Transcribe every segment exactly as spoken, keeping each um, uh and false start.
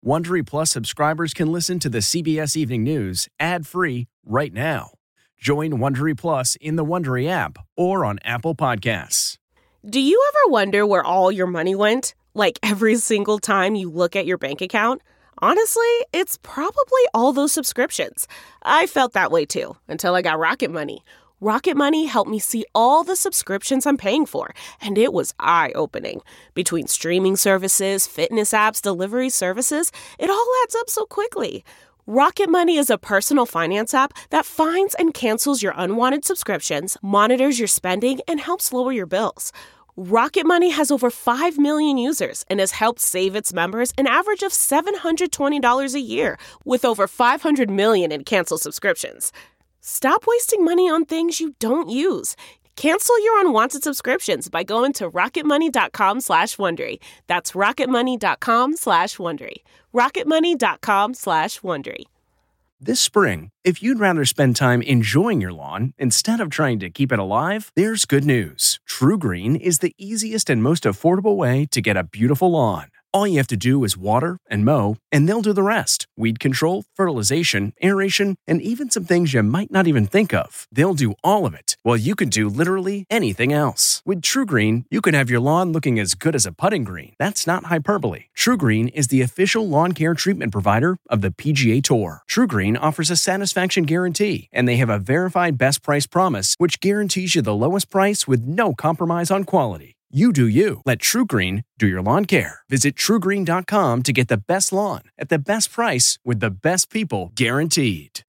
Wondery Plus subscribers can listen to the C B S Evening News ad-free right now. Join Wondery Plus in the Wondery app or on Apple Podcasts. Do you ever wonder where all your money went? Like every single time you look at your bank account? Honestly, it's probably all those subscriptions. I felt that way too, until I got Rocket Money. Rocket Money helped me see all the subscriptions I'm paying for, and it was eye-opening. Between streaming services, fitness apps, delivery services, it all adds up so quickly. Rocket Money is a personal finance app that finds and cancels your unwanted subscriptions, monitors your spending, and helps lower your bills. Rocket Money has over five million users and has helped save its members an average of seven hundred twenty dollars a year, with over five hundred million in canceled subscriptions. Stop wasting money on things you don't use. Cancel your unwanted subscriptions by going to rocketmoney.com slash Wondery. That's rocketmoney.com slash Wondery. rocketmoney.com slash Wondery. This spring, if you'd rather spend time enjoying your lawn instead of trying to keep it alive, there's good news. True Green is the easiest and most affordable way to get a beautiful lawn. All you have to do is water and mow, and they'll do the rest. Weed control, fertilization, aeration, and even some things you might not even think of. They'll do all of it, while you can do literally anything else. With True Green, you can have your lawn looking as good as a putting green. That's not hyperbole. True Green is the official lawn care treatment provider of the P G A Tour. True Green offers a satisfaction guarantee, and they have a verified best price promise, which guarantees you the lowest price with no compromise on quality. You do you. Let True Green do your lawn care. Visit true green dot com to get the best lawn at the best price with the best people guaranteed.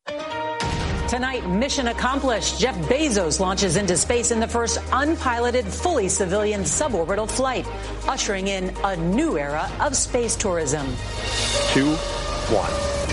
Tonight, mission accomplished. Jeff Bezos launches into space in the first unpiloted, fully civilian suborbital flight, ushering in a new era of space tourism. Two, one.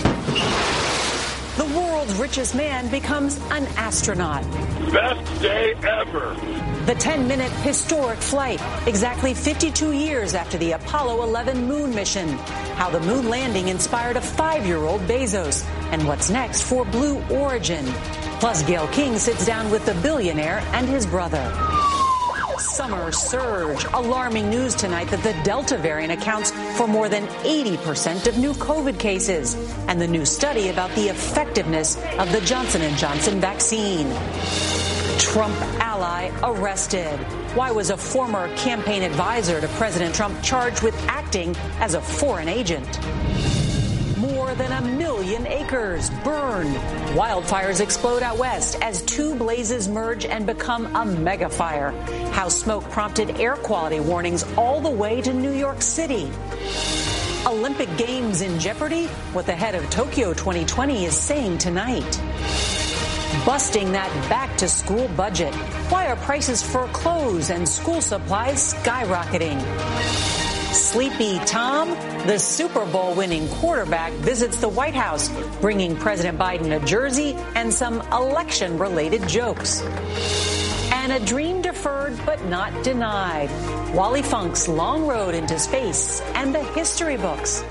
The world's richest man becomes an astronaut. Best day ever. The ten-minute historic flight, exactly fifty-two years after the Apollo eleven moon mission. How the moon landing inspired a five-year-old Bezos. And what's next for Blue Origin. Plus, Gayle King sits down with the billionaire and his brother. Summer surge. Alarming news tonight that the Delta variant accounts for more than eighty percent of new COVID cases. And the new study about the effectiveness of the Johnson and Johnson vaccine. Trump ally arrested. Why was a former campaign advisor to President Trump charged with acting as a foreign agent? More than a million acres burned. Wildfires explode out west as two blazes merge and become a mega fire. How smoke prompted air quality warnings all the way to New York City. Olympic Games in jeopardy? What the head of Tokyo twenty twenty is saying tonight. Busting that back-to-school budget. Why are prices for clothes and school supplies skyrocketing? Sleepy Tom, the Super Bowl winning quarterback, visits the White House, bringing President Biden a jersey and some election-related jokes. And a dream deferred but not denied. Wally Funk's long road into space and the history books.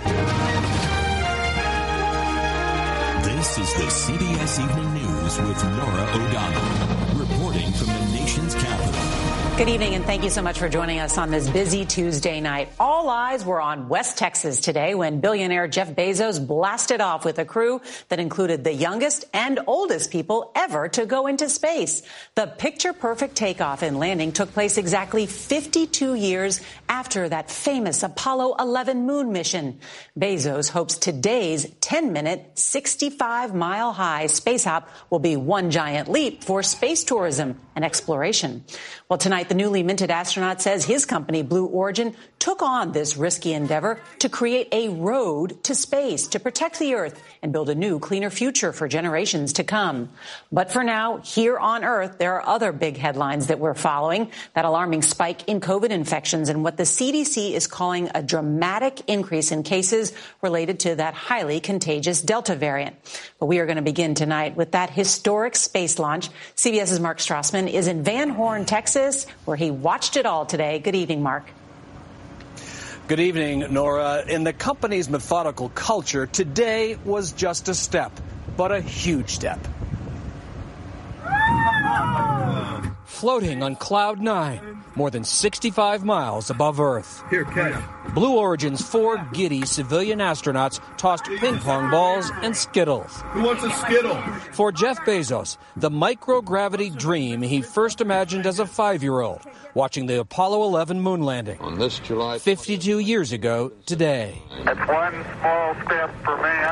This is the C B S Evening News with Norah O'Donnell, reporting from the nation's capital. Good evening, and thank you so much for joining us on this busy Tuesday night. All eyes were on West Texas today when billionaire Jeff Bezos blasted off with a crew that included the youngest and oldest people ever to go into space. The picture-perfect takeoff and landing took place exactly fifty-two years after that famous Apollo eleven moon mission. Bezos hopes today's ten-minute, sixty-five mile high space hop will be one giant leap for space tourism and exploration. Well, tonight, the newly minted astronaut says his company, Blue Origin, took on this risky endeavor to create a road to space to protect the Earth and build a new, cleaner future for generations to come. But for now, here on Earth, there are other big headlines that we're following. That alarming spike in COVID infections and what the C D C is calling a dramatic increase in cases related to that highly contagious Delta variant. But we are going to begin tonight with that historic space launch. CBS's Mark Strassman is in Van Horn, Texas, where he watched it all today. Good evening, Mark. Good evening, Nora. In the company's methodical culture, today was just a step, but a huge step. floating on Cloud nine, more than sixty-five miles above Earth. Here, catch. Blue Origin's four giddy civilian astronauts tossed ping-pong balls and Skittles. Who wants a Skittle? For Jeff Bezos, the microgravity dream he first imagined as a five-year-old, watching the Apollo eleven moon landing. On this July... fifty-two years ago today. That's one small step for man.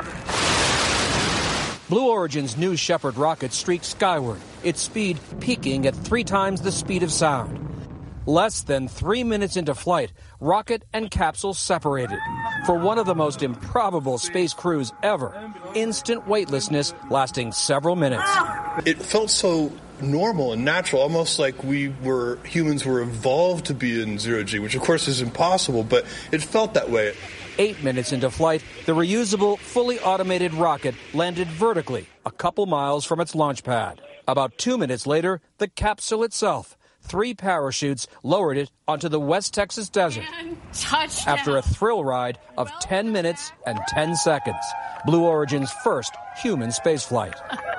Blue Origin's New Shepard rocket streaked skyward, its speed peaking at three times the speed of sound. Less than three minutes into flight, rocket and capsule separated. For one of the most improbable space crews ever, instant weightlessness lasting several minutes. It felt so normal and natural, almost like we were, humans were evolved to be in zero G, which of course is impossible, but it felt that way. Eight minutes into flight, the reusable, fully automated rocket landed vertically, a couple miles from its launch pad. About two minutes later, the capsule itself, three parachutes, lowered it onto the West Texas desert. After a thrill ride of ten minutes and ten seconds, Blue Origin's first human spaceflight.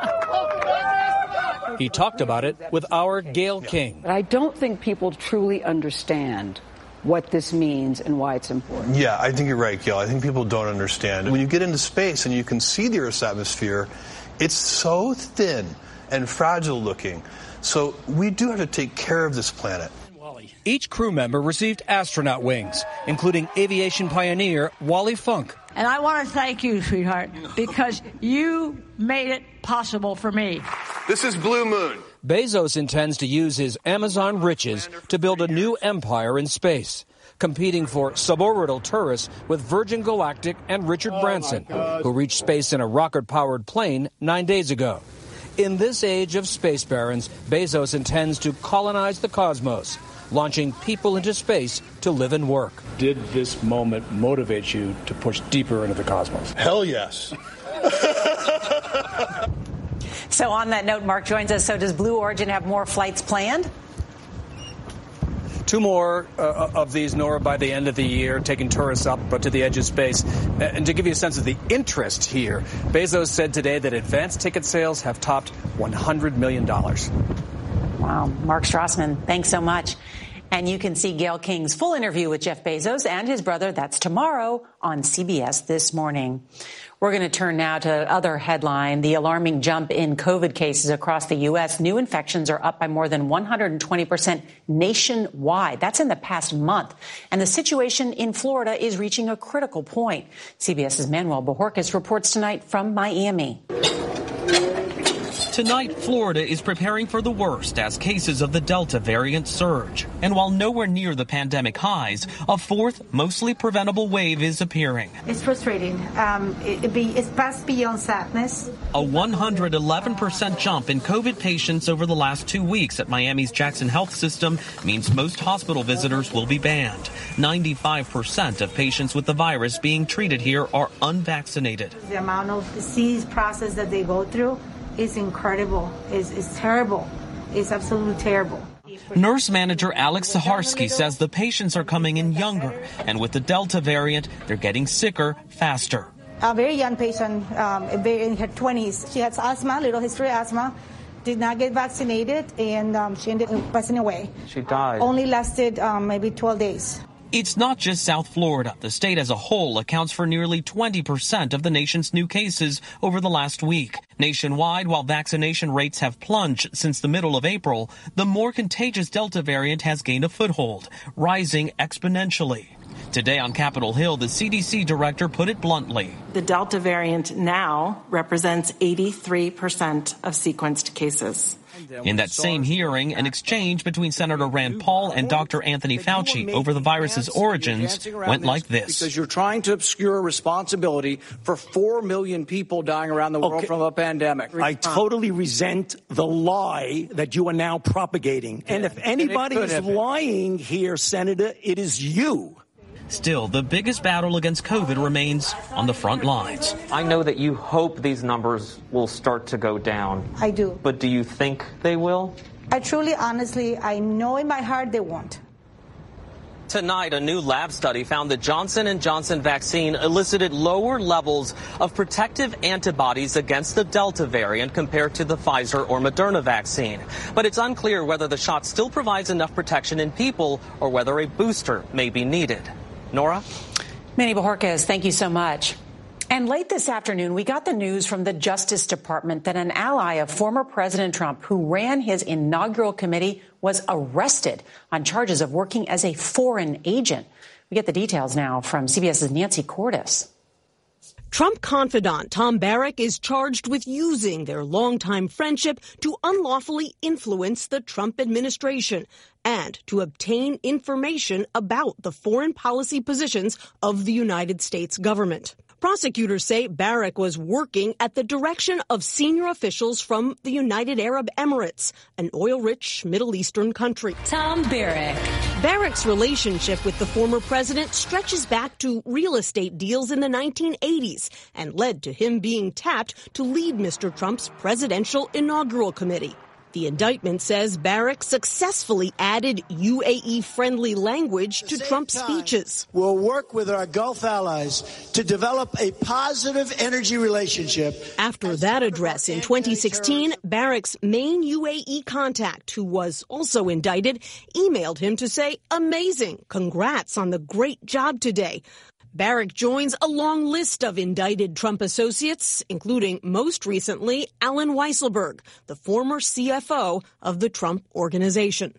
He talked about it with our Gayle King. But I don't think people truly understand what this means and why it's important. Yeah, I think you're right, Gail. I think people don't understand. When you get into space and you can see the Earth's atmosphere, it's so thin and fragile looking. So we do have to take care of this planet. Each crew member received astronaut wings, including aviation pioneer Wally Funk. And I want to thank you, sweetheart, because you made it possible for me. This is Blue Moon. Bezos intends to use his Amazon riches to build a new empire in space, competing for suborbital tourists with Virgin Galactic and Richard Branson, who reached space in a rocket-powered plane nine days ago. In this age of space barons, Bezos intends to colonize the cosmos, launching people into space to live and work. Did this moment motivate you to push deeper into the cosmos? Hell yes. So on that note, Mark joins us. So does Blue Origin have more flights planned? Two more uh, of these, Nora, by the end of the year, taking tourists up uh, to the edge of space. Uh, and to give you a sense of the interest here, Bezos said today that advance ticket sales have topped one hundred million dollars. Wow. Mark Strassman, thanks so much. And you can see Gayle King's full interview with Jeff Bezos and his brother. That's tomorrow on C B S This Morning. We're going to turn now to other headline. The alarming jump in COVID cases across the U S. New infections are up by more than one hundred twenty percent nationwide. That's in the past month. And the situation in Florida is reaching a critical point. CBS's Manuel Bojorquez reports tonight from Miami. Tonight, Florida is preparing for the worst as cases of the Delta variant surge. And while nowhere near the pandemic highs, a fourth, mostly preventable wave is appearing. It's frustrating. Um, it, it be, it's past beyond sadness. A one hundred eleven percent jump in COVID patients over the last two weeks at Miami's Jackson Health System means most hospital visitors will be banned. ninety-five percent of patients with the virus being treated here are unvaccinated. The amount of disease process that they go through is incredible. It's, it's terrible. It's absolutely terrible. Nurse manager Alex Saharsky says the patients are coming in younger, and with the Delta variant, they're getting sicker faster. A very young patient, um, in her twenties, she has asthma, little history of asthma, did not get vaccinated, and um, she ended up passing away. She died. Only lasted um, maybe twelve days. It's not just South Florida. The state as a whole accounts for nearly twenty percent of the nation's new cases over the last week. Nationwide, while vaccination rates have plunged since the middle of April, the more contagious Delta variant has gained a foothold, rising exponentially. Today on Capitol Hill, the C D C director put it bluntly. The Delta variant now represents eighty-three percent of sequenced cases. In that same hearing, an exchange between Senator Rand Paul and Doctor Anthony Fauci over the virus's origins went like this. Because you're trying to obscure responsibility for four million people dying around the world okay. from a pandemic. I totally resent the lie that you are now propagating. And if anybody and is lying here, Senator, it is you. Still, the biggest battle against COVID remains on the front lines. I know that you hope these numbers will start to go down. I do. But do you think they will? I truly, honestly, I know in my heart they won't. Tonight, a new lab study found the Johnson and Johnson vaccine elicited lower levels of protective antibodies against the Delta variant compared to the Pfizer or Moderna vaccine. But it's unclear whether the shot still provides enough protection in people or whether a booster may be needed. Nora? Manny Bojorquez, thank you so much. And late this afternoon, we got the news from the Justice Department that an ally of former President Trump who ran his inaugural committee was arrested on charges of working as a foreign agent. We get the details now from CBS's Nancy Cordes. Trump confidant Tom Barrack is charged with using their longtime friendship to unlawfully influence the Trump administration and to obtain information about the foreign policy positions of the United States government. Prosecutors say Barrack was working at the direction of senior officials from the United Arab Emirates, an oil-rich Middle Eastern country. Tom Barrack. Barrack's relationship with the former president stretches back to real estate deals in the nineteen eighties and led to him being tapped to lead Mister Trump's presidential inaugural committee. The indictment says Barrack successfully added U A E-friendly language to Trump's speeches. We'll work with our Gulf allies to develop a positive energy relationship. After that address in twenty sixteen, Barrack's main U A E contact, who was also indicted, emailed him to say, "Amazing, congrats on the great job today." Barrack joins a long list of indicted Trump associates, including, most recently, Allen Weisselberg, the former C F O of the Trump Organization.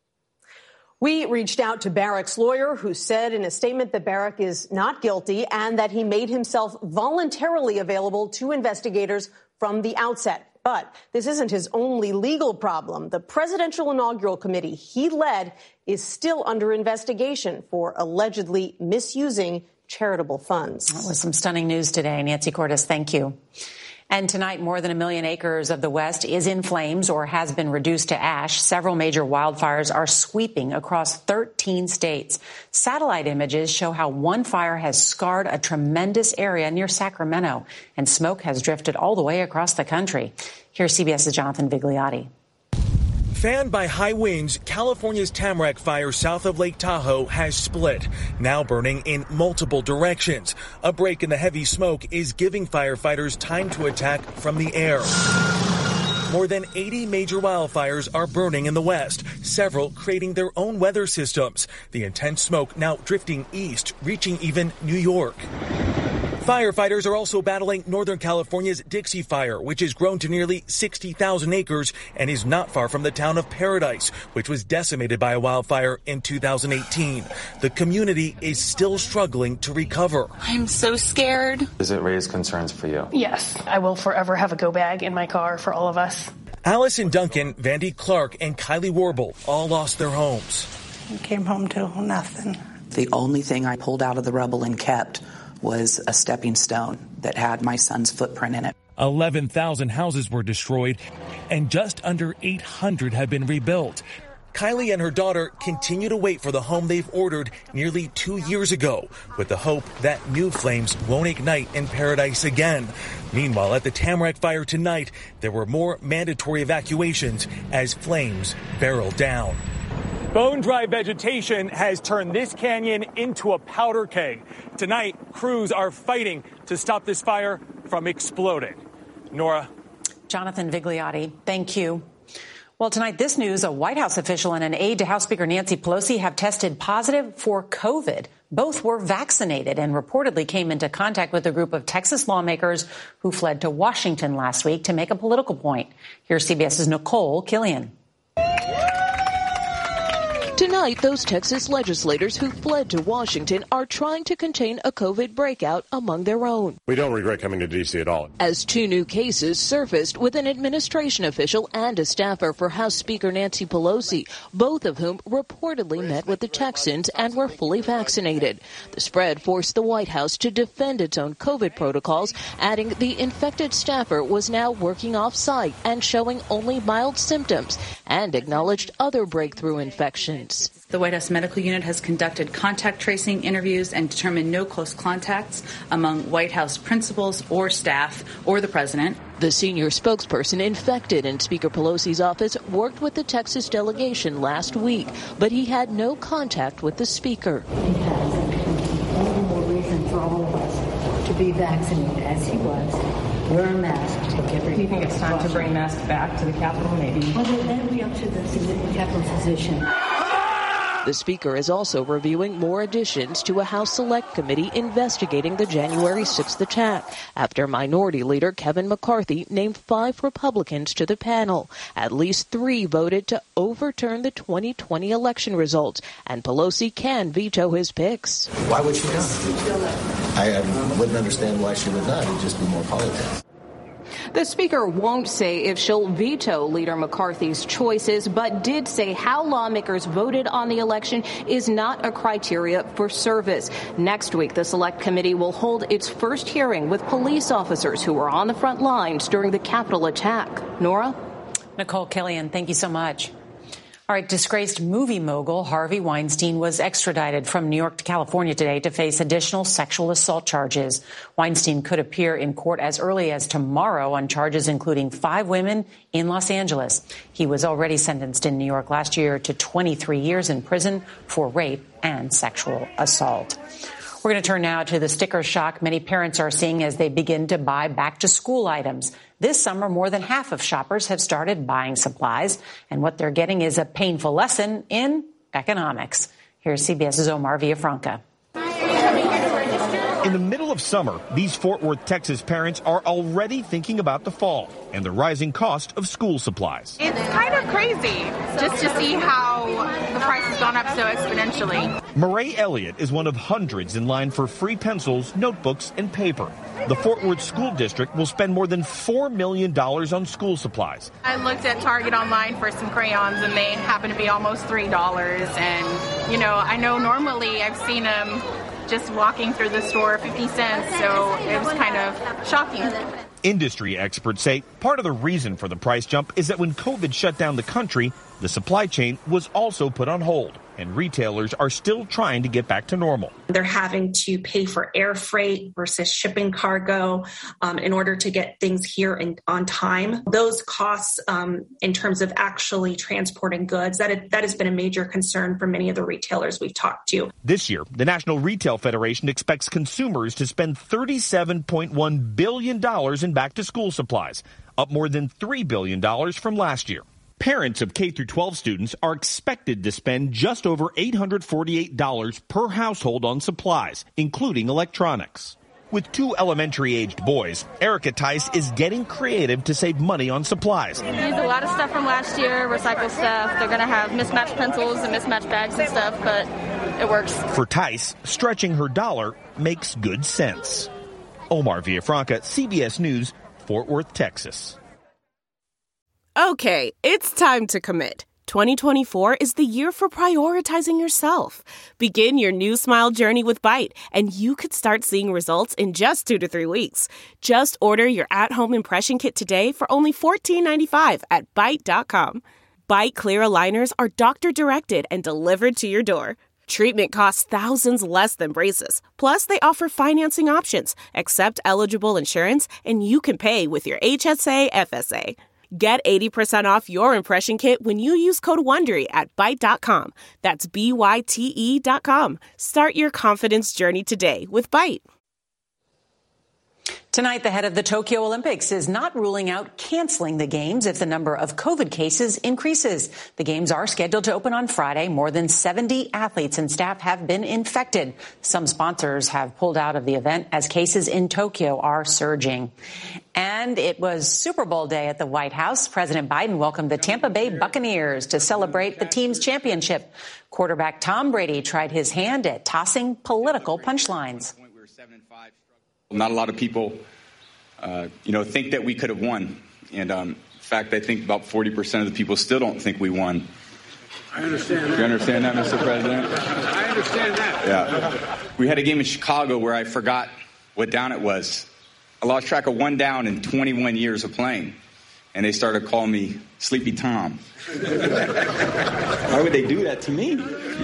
We reached out to Barrack's lawyer, who said in a statement that Barrack is not guilty and that he made himself voluntarily available to investigators from the outset. But this isn't his only legal problem. The Presidential Inaugural Committee he led is still under investigation for allegedly misusing charitable funds. That was some stunning news today. Nancy Cordes, thank you. And tonight, more than a million acres of the West is in flames or has been reduced to ash. Several major wildfires are sweeping across thirteen states. Satellite images show how one fire has scarred a tremendous area near Sacramento, and smoke has drifted all the way across the country. Here's CBS's Jonathan Vigliotti. Fanned by high winds, California's Tamarack fire south of Lake Tahoe has split, now burning in multiple directions. A break in the heavy smoke is giving firefighters time to attack from the air. More than eighty major wildfires are burning in the West, several creating their own weather systems. The intense smoke now drifting east, reaching even New York. Firefighters are also battling Northern California's Dixie Fire, which has grown to nearly sixty thousand acres and is not far from the town of Paradise, which was decimated by a wildfire in two thousand eighteen. The community is still struggling to recover. I'm so scared. Does it raise concerns for you? Yes, I will forever have a go bag in my car for all of us. Allison Duncan, Vandy Clark, and Kylie Warble all lost their homes. I came home to nothing. The only thing I pulled out of the rubble and kept was a stepping stone that had my son's footprint in it. eleven thousand houses were destroyed, and just under eight hundred have been rebuilt. Kylie and her daughter continue to wait for the home they've ordered nearly two years ago, with the hope that new flames won't ignite in Paradise again. Meanwhile, at the Tamarack fire tonight, there were more mandatory evacuations as flames barreled down. Bone-dry vegetation has turned this canyon into a powder keg. Tonight, crews are fighting to stop this fire from exploding. Nora. Jonathan Vigliotti, thank you. Well, tonight, this news, a White House official and an aide to House Speaker Nancy Pelosi have tested positive for COVID. Both were vaccinated and reportedly came into contact with a group of Texas lawmakers who fled to Washington last week to make a political point. Here's CBS's Nicole Killian. Tonight, those Texas legislators who fled to Washington are trying to contain a COVID breakout among their own. We don't regret coming to D C at all. As two new cases surfaced with an administration official and a staffer for House Speaker Nancy Pelosi, both of whom reportedly met with the Texans and were fully vaccinated. The spread forced the White House to defend its own COVID protocols, adding the infected staffer was now working off-site and showing only mild symptoms, and acknowledged other breakthrough infections. The White House Medical Unit has conducted contact tracing interviews and determined no close contacts among White House principals or staff or the president. The senior spokesperson infected in Speaker Pelosi's office worked with the Texas delegation last week, but he had no contact with the speaker. He has all the more reason for all of us to be vaccinated as he was. Wear a mask. Take every. Do you think it's time to bring masks back to the Capitol, maybe? Well, that will be up to the Capitol physician. The Speaker is also reviewing more additions to a House Select Committee investigating the January sixth attack after Minority Leader Kevin McCarthy named five Republicans to the panel. At least three voted to overturn the twenty twenty election results, and Pelosi can veto his picks. Why would she not? I, I wouldn't understand why she would not. It would just be more politics. The Speaker won't say if she'll veto Leader McCarthy's choices, but did say how lawmakers voted on the election is not a criteria for service. Next week, the Select Committee will hold its first hearing with police officers who were on the front lines during the Capitol attack. Nora? Nicole Killian, thank you so much. All right, disgraced movie mogul Harvey Weinstein was extradited from New York to California today to face additional sexual assault charges. Weinstein could appear in court as early as tomorrow on charges including five women in Los Angeles. He was already sentenced in New York last year to twenty-three years in prison for rape and sexual assault. We're going to turn now to the sticker shock many parents are seeing as they begin to buy back-to-school items. This summer, more than half of shoppers have started buying supplies, and what they're getting is a painful lesson in economics. Here's CBS's Omar Villafranca. In the middle of summer, these Fort Worth, Texas parents are already thinking about the fall and the rising cost of school supplies. It's kind of crazy just to see how the price has gone up so exponentially. Marae Elliott is one of hundreds in line for free pencils, notebooks, and paper. The Fort Worth School District will spend more than four million dollars on school supplies. I looked at Target online for some crayons, and they happen to be almost three dollars. And, you know, I know normally I've seen them just walking through the store, fifty cents, so it was kind of shocking. Industry experts say part of the reason for the price jump is that when COVID shut down the country, the supply chain was also put on hold, and retailers are still trying to get back to normal. They're having to pay for air freight versus shipping cargo um, in order to get things here in, on time. Those costs um, in terms of actually transporting goods, that, is, that has been a major concern for many of the retailers we've talked to. This year, the National Retail Federation expects consumers to spend thirty-seven point one billion dollars in back-to-school supplies, up more than three billion dollars from last year. Parents of K through twelve students are expected to spend just over eight hundred forty-eight dollars per household on supplies, including electronics. With two elementary-aged boys, Erica Tice is getting creative to save money on supplies. We used a lot of stuff from last year, recycled stuff. They're going to have mismatched pencils and mismatched bags and stuff, but it works. For Tice, stretching her dollar makes good sense. Omar Villafranca, C B S News, Fort Worth, Texas. Okay, it's time to commit. twenty twenty-four is the year for prioritizing yourself. Begin your new smile journey with Byte, and you could start seeing results in just two to three weeks. Just order your at-home impression kit today for only fourteen ninety-five at Byte dot com. Byte Clear aligners are doctor-directed and delivered to your door. Treatment costs thousands less than braces. Plus, they offer financing options, accept eligible insurance, and you can pay with your H S A F S A. Get eighty percent off your impression kit when you use code WONDERY at Byte dot com. That's B Y T E dot com. Start your confidence journey today with Byte. Tonight, the head of the Tokyo Olympics is not ruling out canceling the games if the number of COVID cases increases. The games are scheduled to open on Friday. More than seventy athletes and staff have been infected. Some sponsors have pulled out of the event as cases in Tokyo are surging. And it was Super Bowl day at the White House. President Biden welcomed the Tampa Bay Buccaneers to celebrate the team's championship. Quarterback Tom Brady tried his hand at tossing political punchlines. Not a lot of people, uh, you know, think that we could have won. And um, in fact, I think about forty percent of the people still don't think we won. I understand that. You understand that, Mister President? I understand that. Yeah. We had a game in Chicago where I forgot what down it was. I lost track of one down in twenty-one years of playing. and they started calling me Sleepy Tom. Why would they do that to me?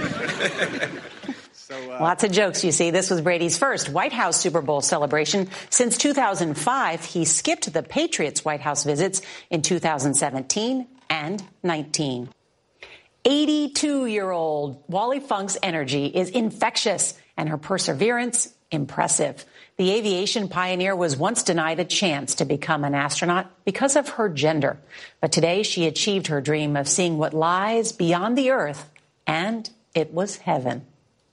So, uh, Lots of jokes, you see. This was Brady's first White House Super Bowl celebration. Since two thousand five, he skipped the Patriots' White House visits in two thousand seventeen and nineteen. eighty-two-year-old Wally Funk's energy is infectious and her perseverance impressive. The aviation pioneer was once denied a chance to become an astronaut because of her gender. But today she achieved her dream of seeing what lies beyond the Earth, and it was heaven.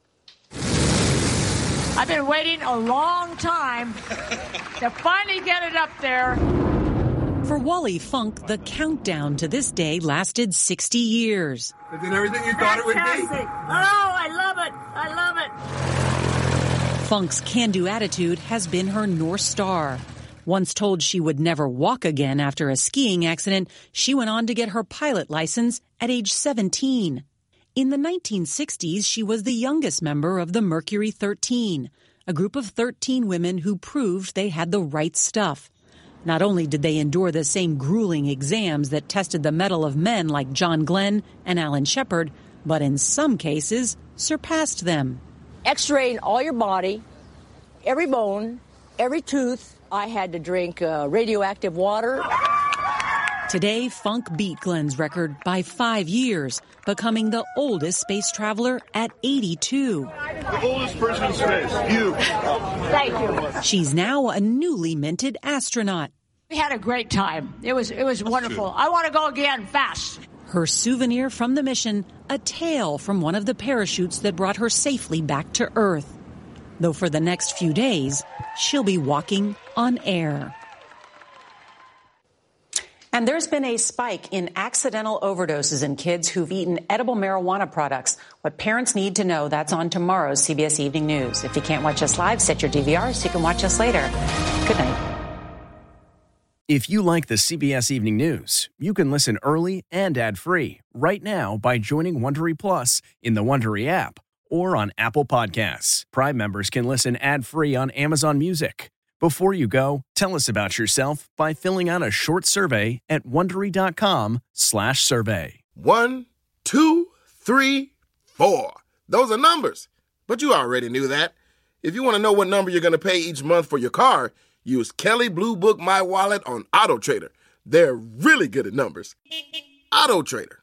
I've been waiting a long time to finally get it up there. For Wally Funk, the countdown to this day lasted sixty years. Is it everything you thought it would be? Oh, I love it. I love it. Funk's can-do attitude has been her North Star. Once told she would never walk again after a skiing accident, she went on to get her pilot license at age seventeen. In the nineteen sixties, she was the youngest member of the Mercury thirteen, a group of thirteen women who proved they had the right stuff. Not only did they endure the same grueling exams that tested the mettle of men like John Glenn and Alan Shepard, but in some cases surpassed them. X-raying all your body, every bone, every tooth. I had to drink uh, radioactive water. Today, Funk beat Glenn's record by five years, becoming the oldest space traveler at eighty-two. The oldest person in space, you. Thank you. She's now a newly minted astronaut. We had a great time. It was it was wonderful. I want to go again, fast. Her souvenir from the mission, a tale from one of the parachutes that brought her safely back to Earth. Though for the next few days, she'll be walking on air. And there's been a spike in accidental overdoses in kids who've eaten edible marijuana products. What parents need to know, that's on tomorrow's C B S Evening News. If you can't watch us live, set your D V R so you can watch us later. Good night. If you like the C B S Evening News, you can listen early and ad-free right now by joining Wondery Plus in the Wondery app or on Apple Podcasts. Prime members can listen ad-free on Amazon Music. Before you go, tell us about yourself by filling out a short survey at Wondery.com slash survey. One, two, three, four. Those are numbers. But you already knew that. If you want to know what number you're going to pay each month for your car, use Kelley Blue Book My Wallet on AutoTrader. They're really good at numbers. AutoTrader.